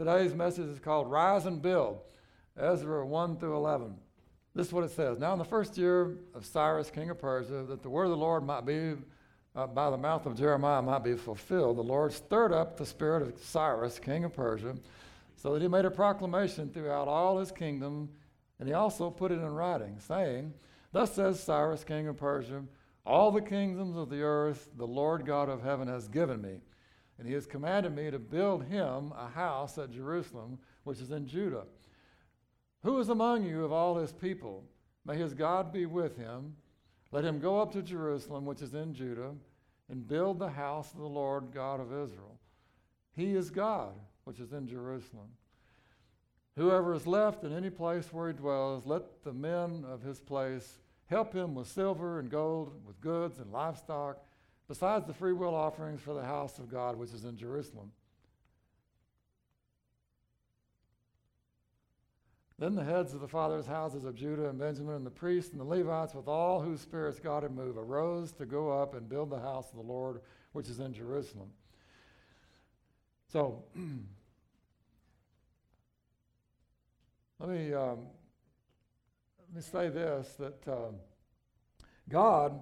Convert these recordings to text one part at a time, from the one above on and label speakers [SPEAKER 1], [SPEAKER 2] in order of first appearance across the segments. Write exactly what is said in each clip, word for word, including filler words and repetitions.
[SPEAKER 1] Today's message is called Rise and Build, Ezra one through eleven. This is what it says. Now in the first year of Cyrus, king of Persia, that the word of the Lord might be, uh, by the mouth of Jeremiah, might be fulfilled, the Lord stirred up the spirit of Cyrus, king of Persia, so that he made a proclamation throughout all his kingdom, and he also put it in writing, saying, Thus says Cyrus, king of Persia, all the kingdoms of the earth the Lord God of heaven has given me, and he has commanded me to build him a house at Jerusalem, which is in Judah. Who is among you of all his people? May his God be with him. Let him go up to Jerusalem, which is in Judah, and build the house of the Lord God of Israel. He is God, which is in Jerusalem. Whoever is left in any place where he dwells, let the men of his place help him with silver and gold, with goods and livestock, besides the freewill offerings for the house of God, which is in Jerusalem. Then the heads of the fathers' houses of Judah and Benjamin and the priests and the Levites, with all whose spirits God had moved, arose to go up and build the house of the Lord, which is in Jerusalem. So, let me um, let me say this, that um, God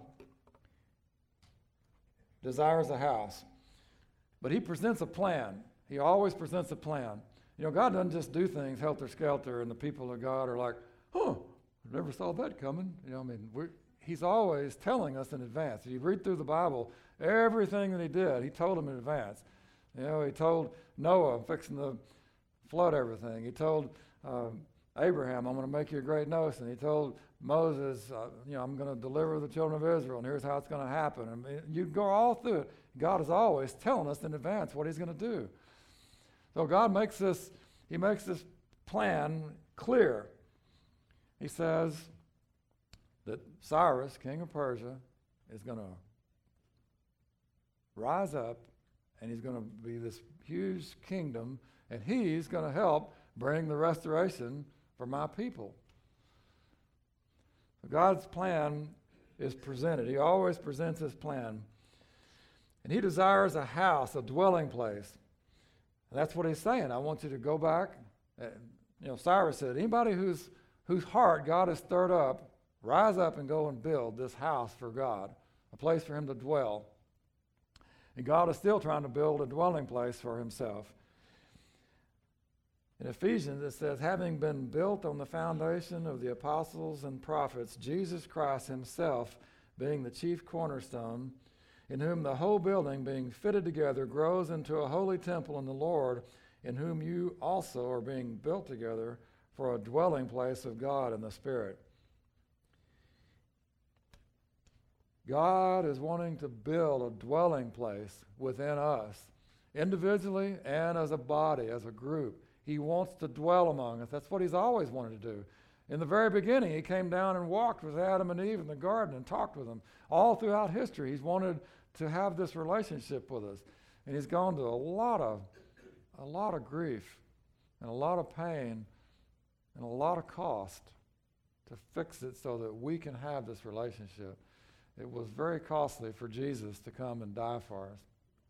[SPEAKER 1] desires a house, but he presents a plan. He always presents a plan. You know, God doesn't just do things helter-skelter, and the people of God are like, huh, I never saw that coming. You know, I mean, we're, he's always telling us in advance. If you read through the Bible, everything that he did, he told them in advance. You know, he told Noah, I'm fixing to flood everything. He told um, Abraham, I'm going to make you a great nation. He told Moses, uh, you know, I'm going to deliver the children of Israel, and here's how it's going to happen. I mean, you go all through it. God is always telling us in advance what he's going to do. So God makes this, he makes this plan clear. He says that Cyrus, king of Persia, is going to rise up, and he's going to be this huge kingdom, and he's going to help bring the restoration for my people. God's plan is presented. He always presents his plan. And he desires a house, a dwelling place. And that's what he's saying. I want you to go back. Uh, you know, Cyrus said, anybody whose whose heart God has stirred up, rise up and go and build this house for God, a place for him to dwell. And God is still trying to build a dwelling place for himself. In Ephesians, it says, having been built on the foundation of the apostles and prophets, Jesus Christ himself being the chief cornerstone, in whom the whole building, being fitted together, grows into a holy temple in the Lord, in whom you also are being built together for a dwelling place of God in the Spirit. God is wanting to build a dwelling place within us, individually and as a body, as a group. He wants to dwell among us. That's what he's always wanted to do. In the very beginning, he came down and walked with Adam and Eve in the garden and talked with them. All throughout history, he's wanted to have this relationship with us. And he's gone to a lot of a lot of grief and a lot of pain and a lot of cost to fix it so that we can have this relationship. It was very costly for Jesus to come and die for us.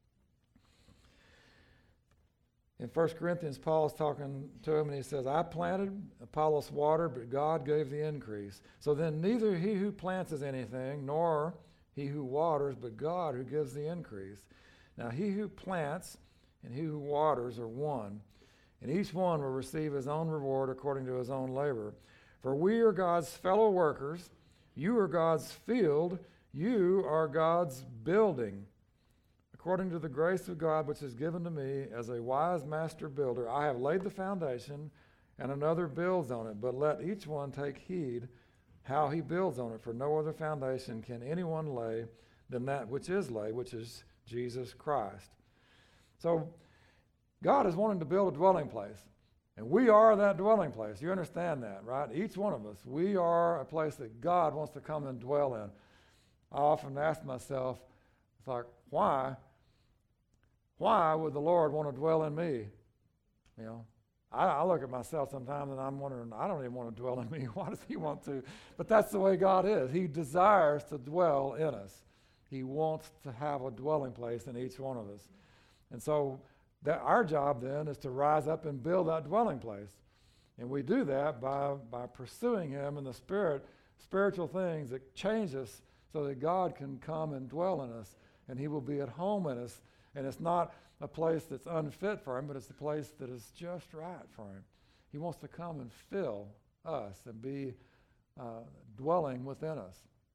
[SPEAKER 1] In First Corinthians, Paul's talking to him, and he says, I planted, Apollos watered, but God gave the increase. So then neither he who plants is anything, nor he who waters, but God who gives the increase. Now he who plants and he who waters are one, and each one will receive his own reward according to his own labor. For we are God's fellow workers, you are God's field, you are God's building. According to the grace of God which is given to me as a wise master builder, I have laid the foundation, and another builds on it. But let each one take heed how he builds on it, for no other foundation can anyone lay than that which is laid, which is Jesus Christ. So God is wanting to build a dwelling place, and we are that dwelling place. You understand that, right? Each one of us, we are a place that God wants to come and dwell in. I often ask myself, it's like, why? Why would the Lord want to dwell in me? You know, I, I look at myself sometimes and I'm wondering, I don't even want to dwell in me. Why does he want to? But that's the way God is. He desires to dwell in us. He wants to have a dwelling place in each one of us. And so that our job then is to rise up and build that dwelling place. And we do that by, by pursuing him in the spirit, spiritual things that change us so that God can come and dwell in us, and he will be at home in us. And it's not a place that's unfit for him, but it's a place that is just right for him. He wants to come and fill us and be uh, dwelling within us.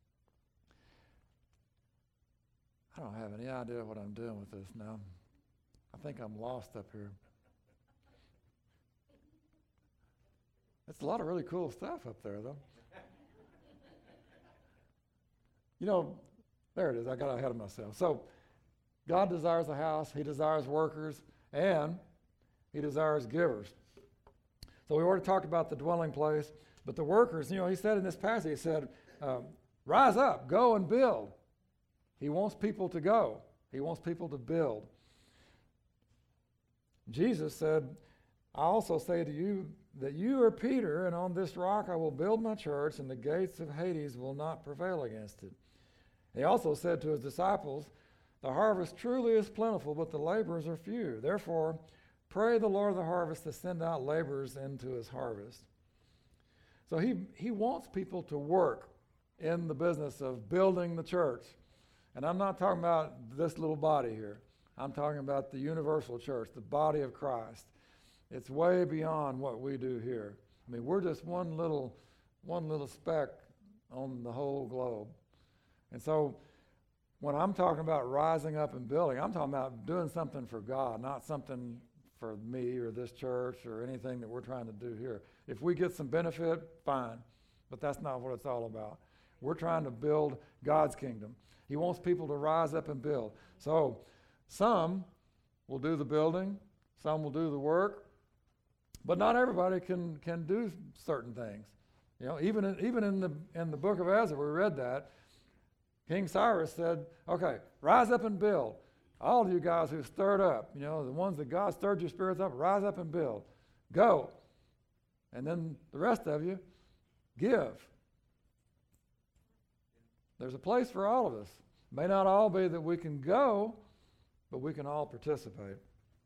[SPEAKER 1] I don't have any idea what I'm doing with this now. I think I'm lost up here. It's a lot of really cool stuff up there, though. You know, there it is. I got ahead of myself. So, God desires a house. He desires workers, and he desires givers. So we already talked about the dwelling place, but the workers, you know, he said in this passage, he said, um, rise up, go and build. He wants people to go. He wants people to build. Jesus said, I also say to you that you are Peter, and on this rock I will build my church, and the gates of Hades will not prevail against it. He also said to his disciples, the harvest truly is plentiful, but the laborers are few. Therefore, pray the Lord of the harvest to send out laborers into his harvest. So he, he wants people to work in the business of building the church. And I'm not talking about this little body here. I'm talking about the universal church, the body of Christ. It's way beyond what we do here. I mean, we're just one little, one little speck on the whole globe. And so when I'm talking about rising up and building, I'm talking about doing something for God, not something for me or this church or anything that we're trying to do here. If we get some benefit, fine, but that's not what it's all about. We're trying to build God's kingdom. He wants people to rise up and build. So some will do the building, some will do the work, but not everybody can can do certain things. You know, even in, even in the in the book of Ezra, we read that King Cyrus said, "Okay, rise up and build. All of you guys who stirred up, you know, the ones that God stirred your spirits up, rise up and build. Go. And then the rest of you, give." There's a place for all of us. It may not all be that we can go, but we can all participate.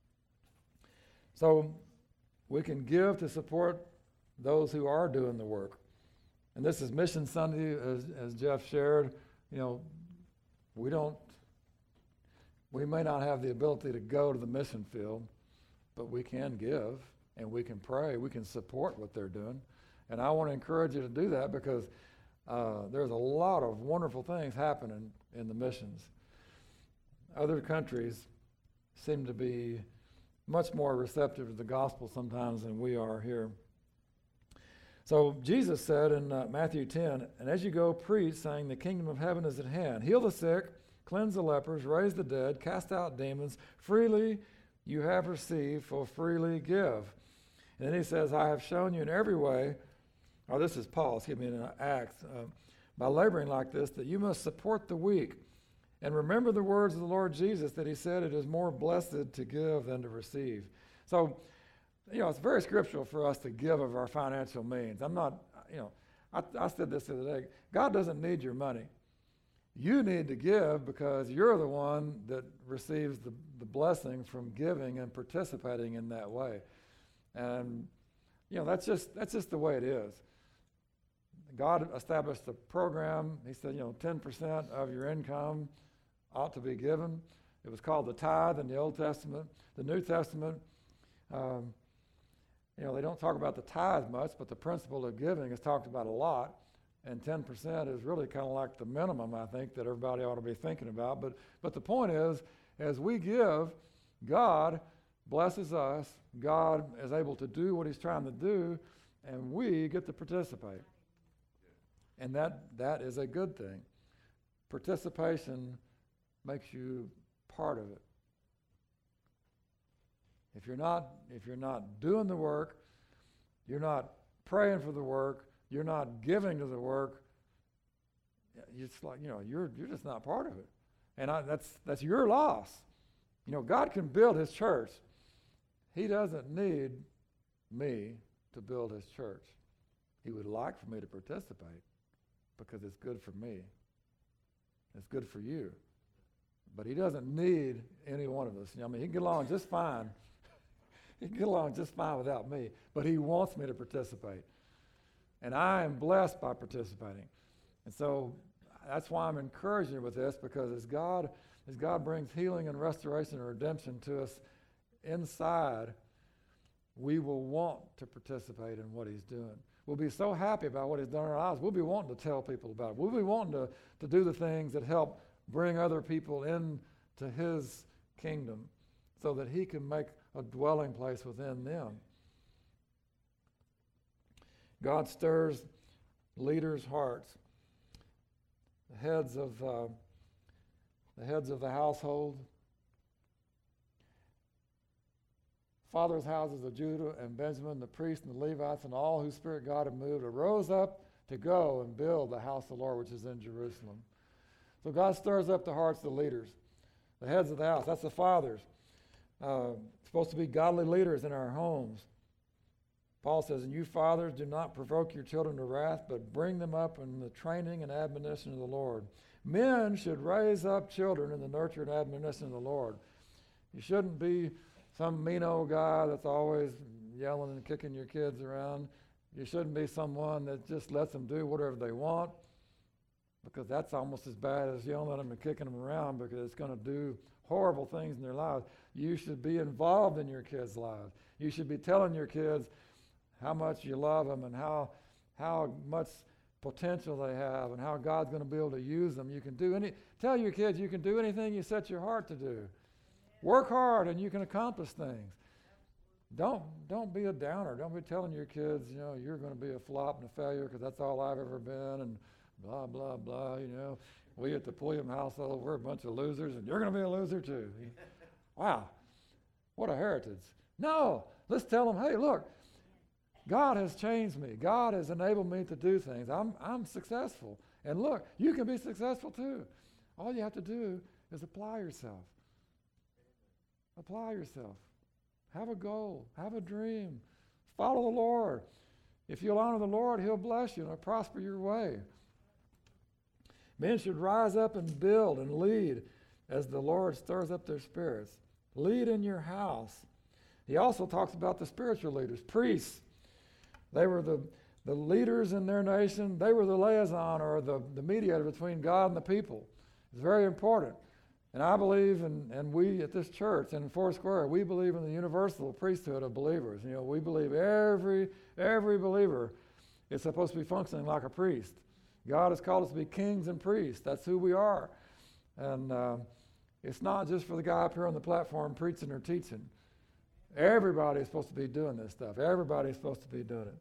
[SPEAKER 1] So we can give to support those who are doing the work. And this is Mission Sunday, as, as Jeff shared. You know, we don't, we may not have the ability to go to the mission field, but we can give and we can pray. We can support what they're doing. And I want to encourage you to do that because uh, there's a lot of wonderful things happening in the missions. Other countries seem to be much more receptive to the gospel sometimes than we are here. So Jesus said in uh, Matthew ten, "And as you go, preach, saying the kingdom of heaven is at hand. Heal the sick, cleanse the lepers, raise the dead, cast out demons. Freely you have received, for freely give." And then he says, "I have shown you in every way," or this is Paul, excuse me, in Acts, uh, "by laboring like this, that you must support the weak. And remember the words of the Lord Jesus that he said, it is more blessed to give than to receive." So, you know, it's very scriptural for us to give of our financial means. I'm not, you know, I, I said this the other day. God doesn't need your money. You need to give because you're the one that receives the, the blessing from giving and participating in that way. And, you know, that's just that's just the way it is. God established a program. He said, you know, ten percent of your income ought to be given. It was called the tithe in the Old Testament. The New Testament, um, you know, they don't talk about the tithe much, but the principle of giving is talked about a lot. And ten percent is really kind of like the minimum, I think, that everybody ought to be thinking about. But but the point is, as we give, God blesses us. God is able to do what he's trying to do, and we get to participate. And that that is a good thing. Participation makes you part of it. If you're not if you're not doing the work, you're not praying for the work, you're not giving to the work, it's like, you know, you're you're just not part of it. And I, that's that's your loss. You know, God can build his church. He doesn't need me to build his church. He would like for me to participate because it's good for me. It's good for you. but he doesn't need any one of us. You know, I mean, he can get along just fine. He can get along just fine without me, but he wants me to participate. And I am blessed by participating. And so that's why I'm encouraging you with this, because as God, as God brings healing and restoration and redemption to us inside, we will want to participate in what he's doing. We'll be so happy about what he's done in our lives. We'll be wanting to tell people about it. We'll be wanting to, to do the things that help bring other people into his kingdom so that he can make a dwelling place within them. God stirs leaders' hearts. The heads of uh, the heads of the household, fathers' houses of Judah and Benjamin, the priests and the Levites, and all whose spirit God had moved, arose up to go and build the house of the Lord, which is in Jerusalem. So God stirs up the hearts of the leaders, the heads of the house. That's the fathers. Uh, supposed to be godly leaders in our homes. Paul says, and you fathers, do not provoke your children to wrath, but bring them up in the training and admonition of the Lord. Men should raise up children in the nurture and admonition of the Lord. You shouldn't be some mean old guy that's always yelling and kicking your kids around. You shouldn't be someone that just lets them do whatever they want, because that's almost as bad as yelling at them and kicking them around, because it's going to do horrible things in their lives. You should be involved in your kids' lives. You should be telling your kids how much you love them and how how much potential they have and how God's going to be able to use them. You can do any, tell your kids you can do anything you set your heart to do. Work hard and you can accomplish things. Don't don't be a downer. Don't be telling your kids, you know, you're going to be a flop and a failure because that's all I've ever been and blah, blah, blah, you know. We at the Pulliam household, we're a bunch of losers and you're going to be a loser too. Wow, what a heritage. No, let's tell them, hey, look, God has changed me. God has enabled me to do things. I'm I'm successful. And look, you can be successful too. All you have to do is apply yourself. Apply yourself. Have a goal. Have a dream. Follow the Lord. If you'll honor the Lord, he'll bless you and prosper your way. Men should rise up and build and lead as the Lord stirs up their spirits. Lead in your house. He also talks about the spiritual leaders, priests. They were the, the leaders in their nation. They were the liaison or the, the mediator between God and the people. It's very important. And I believe, in, and we at this church and in Foursquare, we believe in the universal priesthood of believers. You know, we believe every every believer is supposed to be functioning like a priest. God has called us to be kings and priests. That's who we are. And uh, it's not just for the guy up here on the platform preaching or teaching. Everybody is supposed to be doing this stuff. Everybody is supposed to be doing it.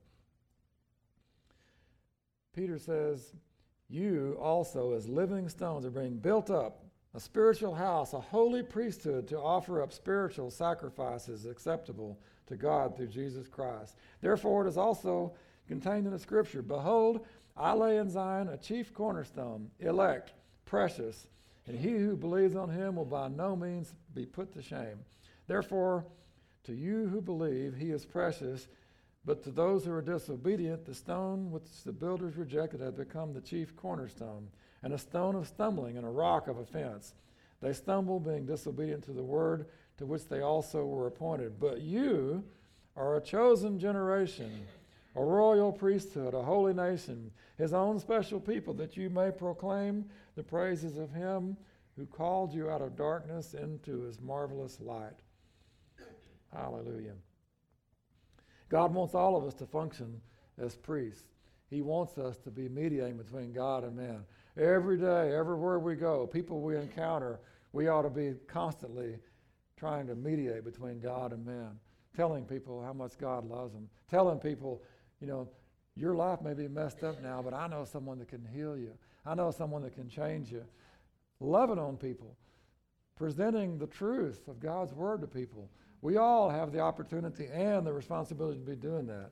[SPEAKER 1] Peter says, you also as living stones are being built up, a spiritual house, a holy priesthood to offer up spiritual sacrifices acceptable to God through Jesus Christ. Therefore it is also contained in the scripture, behold, I lay in Zion a chief cornerstone, elect, precious, and he who believes on him will by no means be put to shame. Therefore, to you who believe, he is precious, but to those who are disobedient, the stone which the builders rejected has become the chief cornerstone, and a stone of stumbling and a rock of offense. They stumble, being disobedient to the word to which they also were appointed. But you are a chosen generation, a royal priesthood, a holy nation, his own special people, that you may proclaim the praises of him who called you out of darkness into his marvelous light. Hallelujah. God wants all of us to function as priests. He wants us to be mediating between God and man. Every day, everywhere we go, people we encounter, we ought to be constantly trying to mediate between God and man, telling people how much God loves them, telling people, you know, your life may be messed up now, but I know someone that can heal you. I know someone that can change you. Loving on people, presenting the truth of God's word to people. We all have the opportunity and the responsibility to be doing that.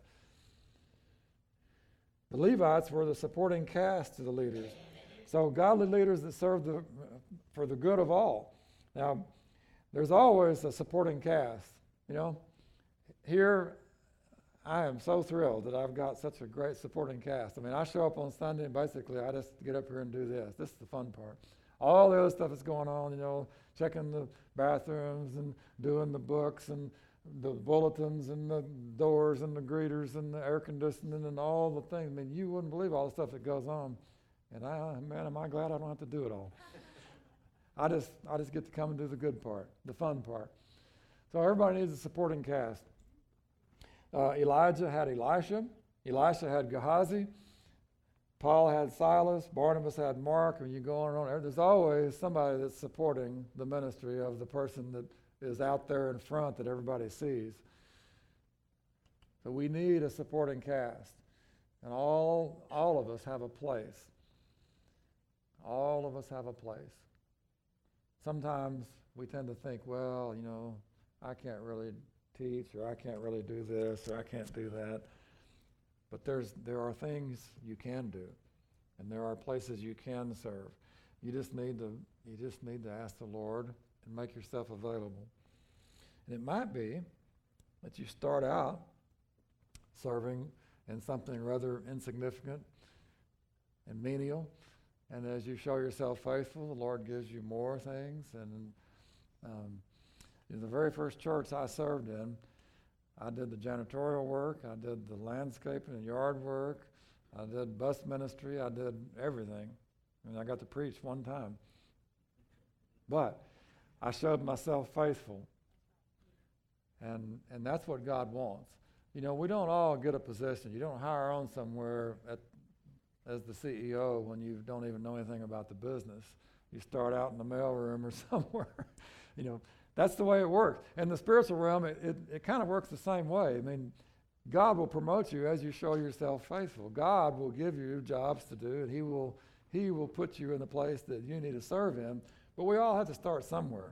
[SPEAKER 1] The Levites were the supporting cast to the leaders. So godly leaders that serve the, for the good of all. Now, there's always a supporting cast. You know, here I am so thrilled that I've got such a great supporting cast. I mean, I show up on Sunday and basically I just get up here and do this. This is the fun part. all the other stuff that's going on, you know, checking the bathrooms and doing the books and the bulletins and the doors and the greeters and the air conditioning and all the things. I mean, you wouldn't believe all the stuff that goes on. And I, man, am I glad I don't have to do it all. I just, I just get to come and do the good part, the fun part. So everybody needs a supporting cast. Uh, Elijah had Elisha. Elisha had Gehazi. Paul had Silas. Barnabas had Mark. And you go on and on. There's always somebody that's supporting the ministry of the person that is out there in front that everybody sees. So we need a supporting cast. And all, all of us have a place. All of us have a place. Sometimes we tend to think, well, you know, I can't really teach, or I can't really do this, or I can't do that. But there's there are things you can do, and there are places you can serve. You just need to you just need to ask the Lord and make yourself available. And it might be that you start out serving in something rather insignificant and menial, and as you show yourself faithful, the Lord gives you more things. And um, in the very first church I served in, I did the janitorial work, I did the landscaping and yard work, I did bus ministry, I did everything. I mean, I got to preach one time. But I showed myself faithful. And and that's what God wants. You know, we don't all get a position. You don't hire on somewhere at, as the C E O when you don't even know anything about the business. You start out in the mailroom or somewhere. You know, that's the way it works. In the spiritual realm, it, it, it kind of works the same way. I mean, God will promote you as you show yourself faithful. God will give you jobs to do, and he will he will put you in the place that you need to serve Him. But we all have to start somewhere.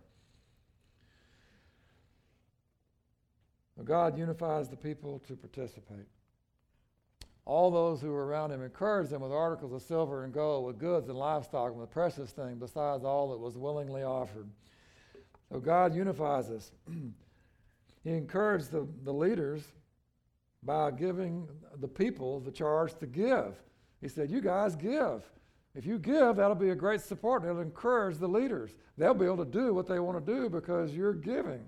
[SPEAKER 1] Well, God unifies the people to participate. All those who were around him encouraged them with articles of silver and gold, with goods and livestock, and with precious things, besides all that was willingly offered. So God unifies us. He encouraged the, the leaders by giving the people the charge to give. He said, you guys give. If you give, that'll be a great support. It'll encourage the leaders. They'll be able to do what they want to do because you're giving.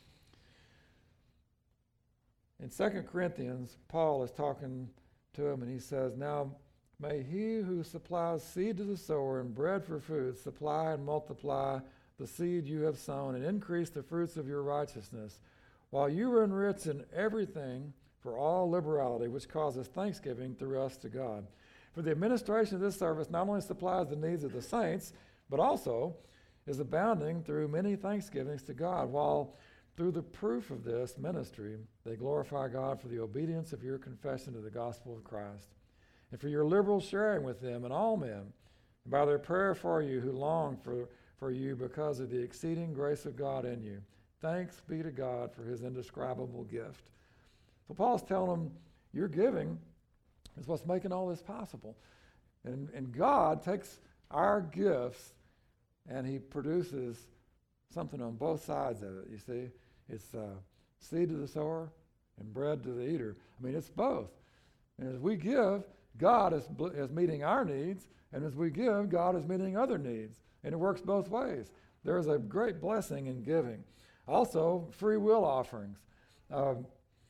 [SPEAKER 1] In Second Corinthians, Paul is talking to him, and he says, now may he who supplies seed to the sower and bread for food supply and multiply the seed you have sown and increase the fruits of your righteousness, while you are enriched in everything for all liberality, which causes thanksgiving through us to God. For the administration of this service not only supplies the needs of the saints, but also is abounding through many thanksgivings to God, while through the proof of this ministry, they glorify God for the obedience of your confession to the gospel of Christ, and for your liberal sharing with them and all men, and by their prayer for you who long for, for you because of the exceeding grace of God in you. Thanks be to God for his indescribable gift. So Paul's telling them, your giving is what's making all this possible. And, and God takes our gifts and he produces something on both sides of it, you see. It's uh, seed to the sower and bread to the eater. I mean, it's both. And as we give, God is, is meeting our needs, and as we give, God is meeting other needs. And it works both ways. There is a great blessing in giving. Also, free will offerings. Um,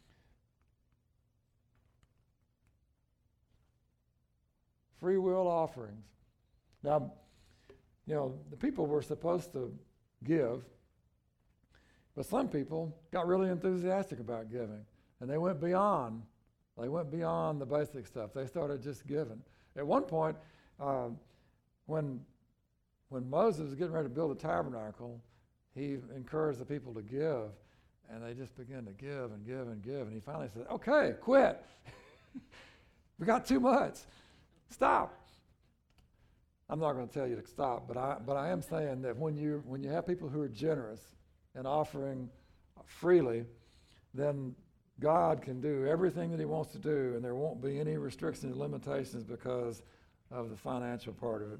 [SPEAKER 1] free will offerings. Now, you know, the people were supposed to give, but some people got really enthusiastic about giving, and they went beyond. They went beyond the basic stuff. They started just giving. At one point, uh, when when Moses was getting ready to build a tabernacle, he encouraged the people to give, and they just began to give and give and give. And he finally said, "Okay, quit. We got too much. Stop." I'm not going to tell you to stop, but I but I am saying that when you when you have people who are generous and offering freely, then God can do everything that he wants to do, and there won't be any restrictions and limitations because of the financial part of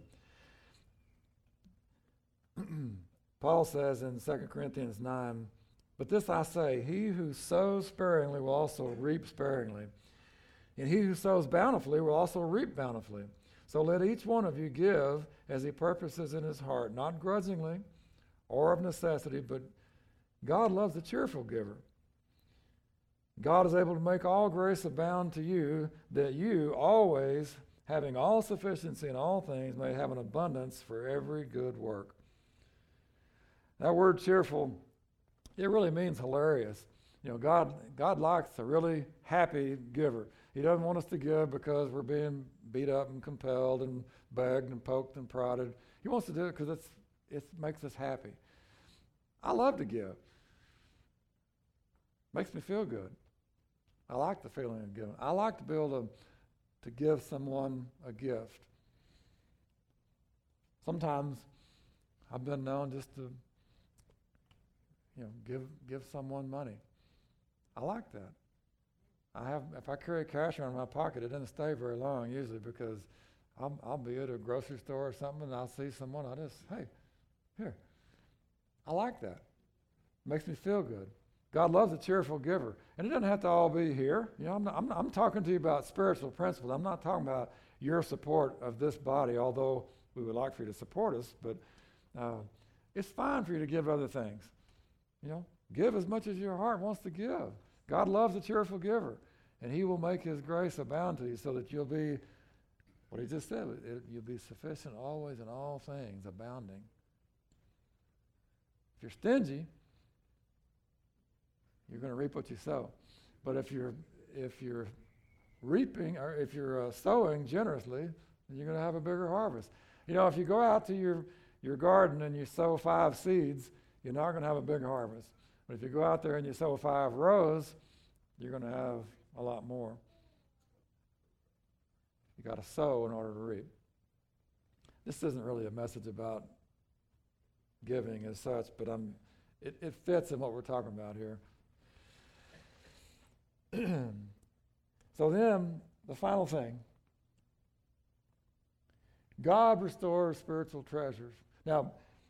[SPEAKER 1] it. Paul says in Second Corinthians nine, but this I say, he who sows sparingly will also reap sparingly, and he who sows bountifully will also reap bountifully. So let each one of you give as he purposes in his heart, not grudgingly or of necessity, but God loves a cheerful giver. God is able to make all grace abound to you, that you always, having all sufficiency in all things, may have an abundance for every good work. That word cheerful, it really means hilarious. You know, God, God likes a really happy giver. He doesn't want us to give because we're being beat up and compelled and begged and poked and prodded. He wants to do it because it's it makes us happy. I love to give. Makes me feel good. I like the feeling of giving. I like to be able to, to give someone a gift. Sometimes I've been known just to, you know, give give someone money. I like that. I have, if I carry cash around in my pocket, it doesn't stay very long usually, because I'll, I'll be at a grocery store or something and I'll see someone, I just, hey, here. I like that. Makes me feel good. God loves a cheerful giver. And it doesn't have to all be here. You know, I'm, not, I'm, I'm talking to you about spiritual principles. I'm not talking about your support of this body, although we would like for you to support us, but uh, it's fine for you to give other things. You know, give as much as your heart wants to give. God loves a cheerful giver, and he will make his grace abound to you so that you'll be, what he just said, it, you'll be sufficient always in all things, abounding. If you're stingy, you're going to reap what you sow. But if you're if you're reaping, or if you're uh, sowing generously, then you're going to have a bigger harvest. You know, if you go out to your, your garden and you sow five seeds, you're not going to have a big harvest. But if you go out there and you sow five rows, you're going to have a lot more. You got to sow in order to reap. This isn't really a message about giving as such, but I'm, it, it fits in what we're talking about here. So then, the final thing. God restores spiritual treasures. Now,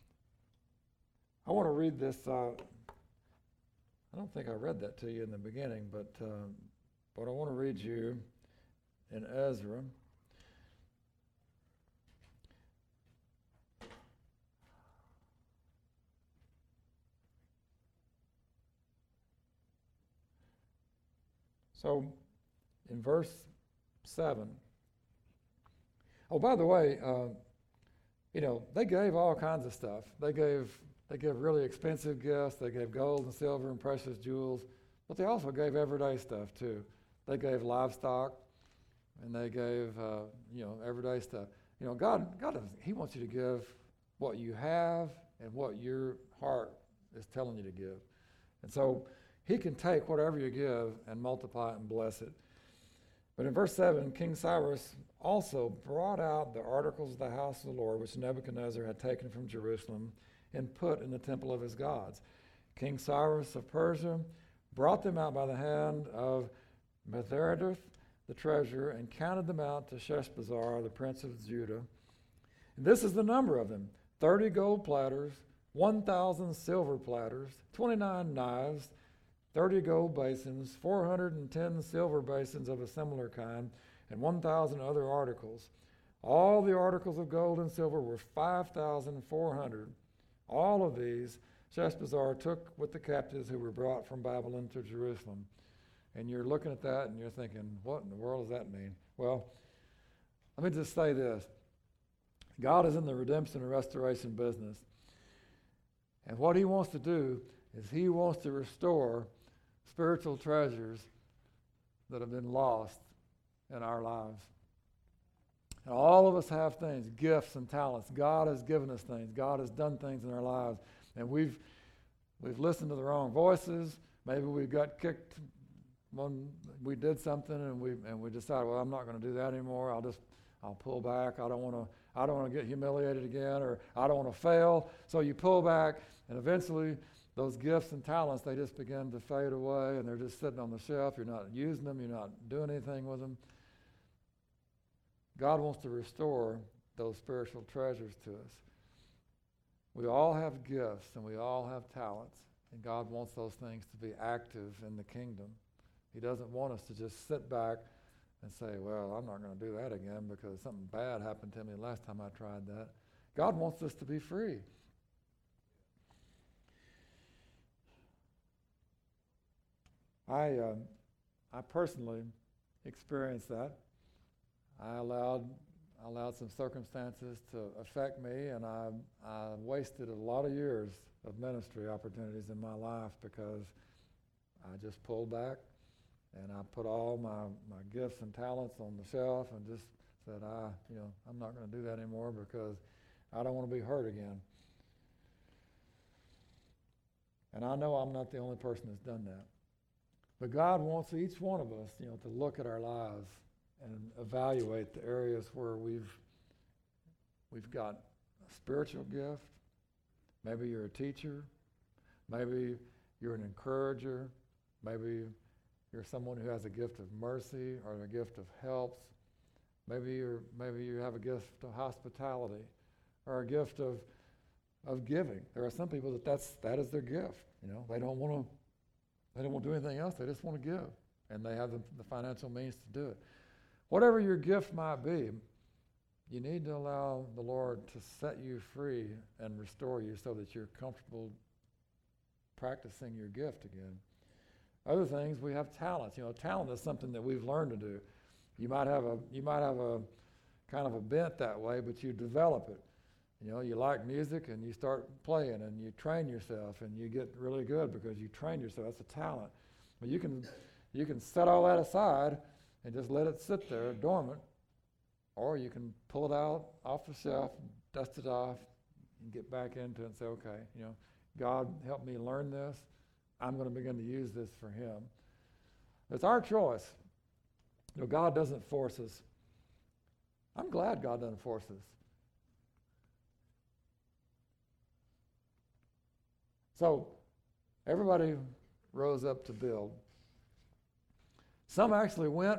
[SPEAKER 1] I want to read this. Uh, I don't think I read that to you in the beginning, but uh, but I want to read you in Ezra. So, in verse seven. Oh, by the way, uh, you know, they gave all kinds of stuff. They gave they gave really expensive gifts. They gave gold and silver and precious jewels, but they also gave everyday stuff too. They gave livestock, and they gave uh, you know everyday stuff. You know, God God He wants you to give what you have and what your heart is telling you to give, and so He can take whatever you give and multiply it and bless it. But in verse seven, King Cyrus also brought out the articles of the house of the Lord, which Nebuchadnezzar had taken from Jerusalem and put in the temple of his gods. King Cyrus of Persia brought them out by the hand of Mithridates, the treasurer, and counted them out to Sheshbazzar, the prince of Judah. And this is the number of them: thirty gold platters, one thousand silver platters, twenty-nine knives, thirty gold basins, four hundred ten silver basins of a similar kind, and one thousand other articles. All the articles of gold and silver were five thousand four hundred. All of these Sheshbazzar took with the captives who were brought from Babylon to Jerusalem. And you're looking at that and you're thinking, what in the world does that mean? Well, let me just say this. God is in the redemption and restoration business. And what he wants to do is he wants to restore spiritual treasures that have been lost in our lives. And all of us have things, gifts and talents. God has given us things. God has done things in our lives. And we've we've listened to the wrong voices. Maybe we got kicked when we did something and we and we decided, well, I'm not going to do that anymore. I'll just I'll pull back. I don't want to I don't want to get humiliated again, or I don't want to fail. So you pull back, and eventually those gifts and talents, they just begin to fade away, and they're just sitting on the shelf. You're not using them. You're not doing anything with them. God wants to restore those spiritual treasures to us. We all have gifts, and we all have talents, and God wants those things to be active in the kingdom. He doesn't want us to just sit back and say, well, I'm not going to do that again because something bad happened to me last time I tried that. God wants us to be free. I, um, I personally experienced that. I allowed, I allowed some circumstances to affect me, and I, I wasted a lot of years of ministry opportunities in my life because I just pulled back and I put all my, my gifts and talents on the shelf and just said, I, you know, I'm not going to do that anymore because I don't want to be hurt again. And I know I'm not the only person that's done that. But God wants each one of us, you know, to look at our lives and evaluate the areas where we've we've got a spiritual gift. Maybe you're a teacher. Maybe you're an encourager. Maybe you're someone who has a gift of mercy or a gift of helps. Maybe you're maybe you have a gift of hospitality or a gift of of giving. There are some people that that's that is their gift. You know, they don't want to they don't want to do anything else. They just want to give, and they have the, the financial means to do it. Whatever your gift might be, you need to allow the Lord to set you free and restore you so that you're comfortable practicing your gift again. Other things, we have talents. You know, talent is something that we've learned to do. You might have a you might have a kind of a bent that way, but you develop it. You know, you like music and you start playing and you train yourself and you get really good because you train yourself. That's a talent. But you can you can set all that aside and just let it sit there dormant, or you can pull it out off the shelf, dust it off, and get back into it and say, okay, you know, God help me learn this. I'm going to begin to use this for Him. It's our choice. You know, God doesn't force us. I'm glad God doesn't force us. So everybody rose up to build. Some actually went,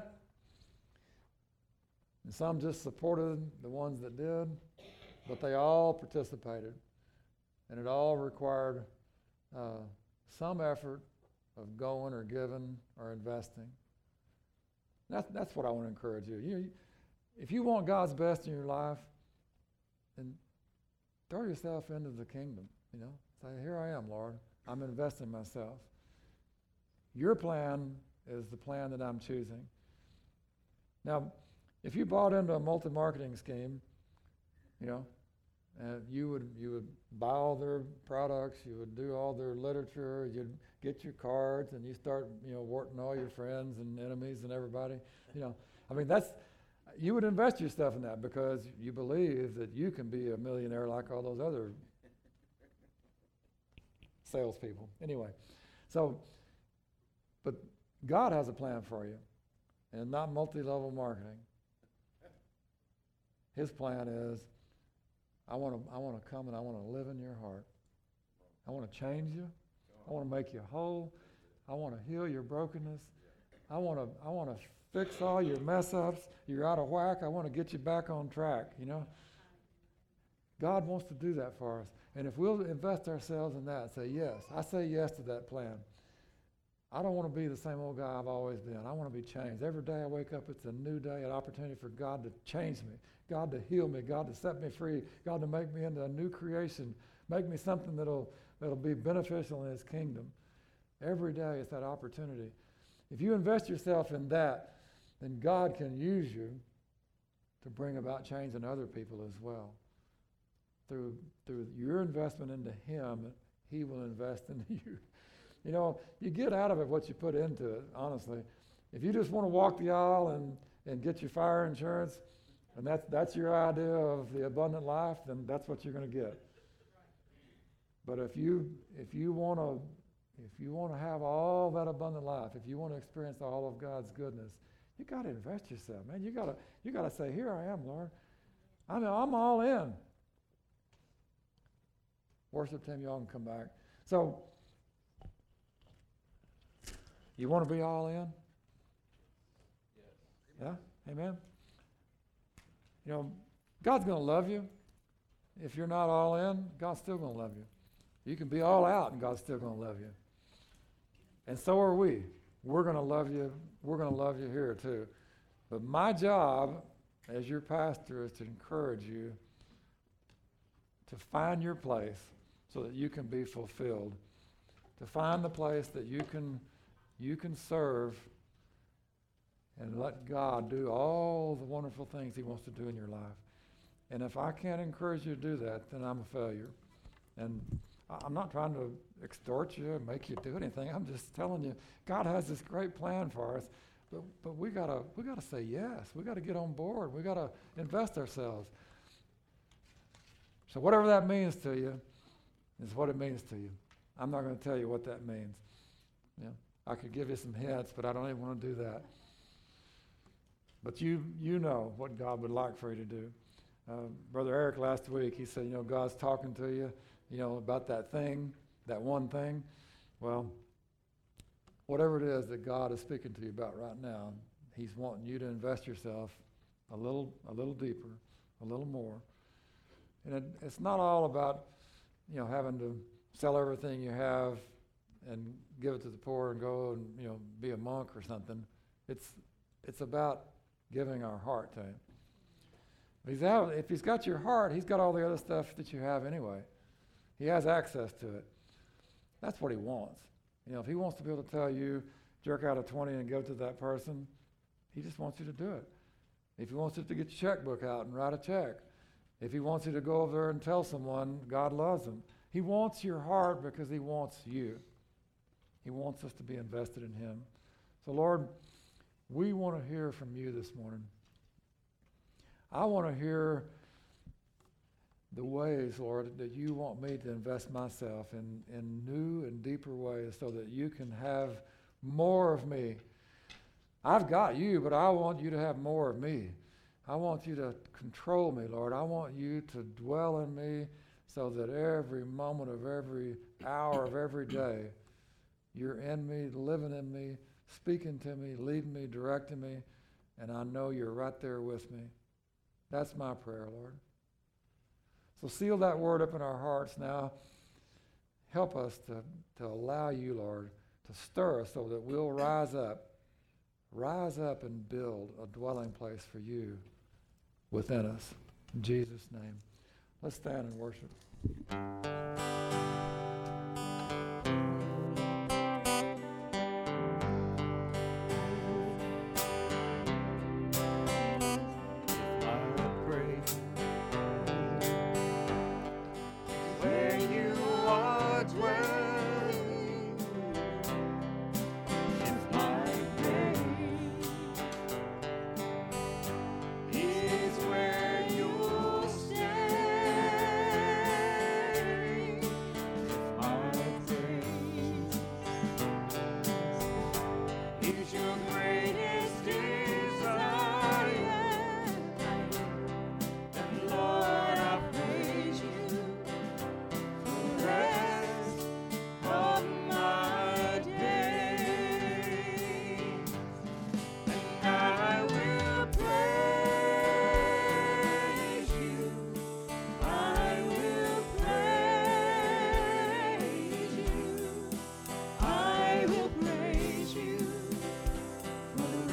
[SPEAKER 1] and some just supported the ones that did, but they all participated, and it all required uh, some effort of going or giving or investing. That's, that's what I want to encourage you. you. If you want God's best in your life, then throw yourself into the kingdom, you know. Say, here I am, Lord. I'm investing myself. Your plan is the plan that I'm choosing. Now, if you bought into a multi-marketing scheme, you know, and you would you would buy all their products, you would do all their literature, you'd get your cards, and you start, you know, warting all your friends and enemies and everybody. You know, I mean, that's, you would invest yourself in that because you believe that you can be a millionaire like all those other salespeople. Anyway, so, but God has a plan for you, and not multi-level marketing. His plan is, I want to I want to come and I want to live in your heart. I want to change you. I want to make you whole. I want to heal your brokenness. I want to I want to fix all your mess ups. You're out of whack. I want to get you back on track, you know. God wants to do that for us. And if we'll invest ourselves in that and say, yes, I say yes to that plan. I don't want to be the same old guy I've always been. I want to be changed. Every day I wake up, it's a new day, an opportunity for God to change me, God to heal me, God to set me free, God to make me into a new creation, make me something that'll, that'll be beneficial in His kingdom. Every day it's that opportunity. If you invest yourself in that, then God can use you to bring about change in other people as well. Through, through your investment into Him, He will invest into you. You know, you get out of it what you put into it, honestly. If you just want to walk the aisle and, and get your fire insurance, and that's, that's your idea of the abundant life, then that's what you're going to get. But if you if you want to if you want to have all that abundant life, if you want to experience all of God's goodness, you got to invest yourself, man. You got to you got to say, here I am, Lord. I mean, I'm all in. Worship team, y'all can come back. So, you want to be all in? Yes. Yeah? Amen? You know, God's going to love you. If you're not all in, God's still going to love you. You can be all out and God's still going to love you. And so are we. We're going to love you. We're going to love you here too. But my job as your pastor is to encourage you to find your place so that you can be fulfilled, to find the place that you can you can serve and let God do all the wonderful things he wants to do in your life. And if I can't encourage you to do that, then I'm a failure. And I'm not trying to extort you or make you do anything. I'm just telling you, God has this great plan for us, but but we gotta we gotta say yes. We gotta get on board. We gotta invest ourselves. So whatever that means to you is what it means to you. I'm not going to tell you what that means. Yeah, I could give you some hints, but I don't even want to do that. But you you know what God would like for you to do. Uh, Brother Eric last week, he said, you know, God's talking to you, you know, about that thing, that one thing. Well, whatever it is that God is speaking to you about right now, he's wanting you to invest yourself a little, a little deeper, a little more. And it, it's not all about, you know, having to sell everything you have and give it to the poor and go and, you know, be a monk or something. It's it's about giving our heart to him. He's out, if he's got your heart, he's got all the other stuff that you have anyway. He has access to it. That's what he wants. You know, if he wants to be able to tell you, jerk out a twenty and give it to that person, he just wants you to do it. If he wants you to get your checkbook out and write a check, if he wants you to go over there and tell someone God loves them, he wants your heart because he wants you. He wants us to be invested in him. So Lord, we want to hear from you this morning. I want to hear the ways, Lord, that you want me to invest myself in, in new and deeper ways so that you can have more of me. I've got you, but I want you to have more of me. I want you to control me, Lord. I want you to dwell in me so that every moment of every hour of every day, you're in me, living in me, speaking to me, leading me, directing me, and I know you're right there with me. That's my prayer, Lord. So seal that word up in our hearts now. Help us to, to allow you, Lord, to stir us so that we'll rise up, rise up and build a dwelling place for you within us. In Jesus' name. Let's stand and worship.
[SPEAKER 2] For the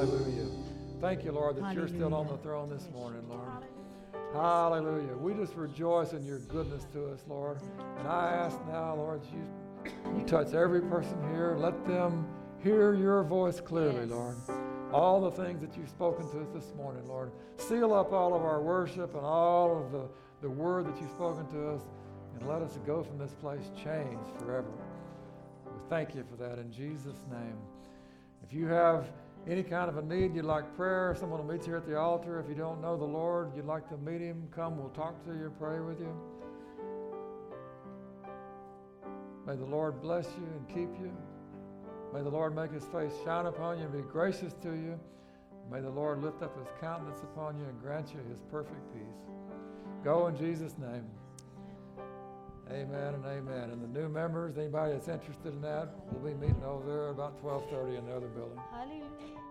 [SPEAKER 1] Hallelujah. Thank you, Lord, that Hallelujah. You're still on the throne this morning, Lord. Hallelujah. Hallelujah. We just rejoice in your goodness to us, Lord. And I ask now, Lord, you, you touch every person here. Let them hear your voice clearly, yes. Lord. All the things that you've spoken to us this morning, Lord. Seal up all of our worship and all of the, the word that you've spoken to us, and let us go from this place changed forever. We thank you for that in Jesus' name. If you have any kind of a need, you'd like prayer, someone will meet you here at the altar. If you don't know the Lord, you'd like to meet him, come, we'll talk to you, pray with you. May the Lord bless you and keep you. May the Lord make his face shine upon you and be gracious to you. May the Lord lift up his countenance upon you and grant you his perfect peace. Go in Jesus' name. Amen and amen. And the new members, anybody that's interested in that, we'll be meeting over there about twelve thirty in the other building.
[SPEAKER 2] Hallelujah.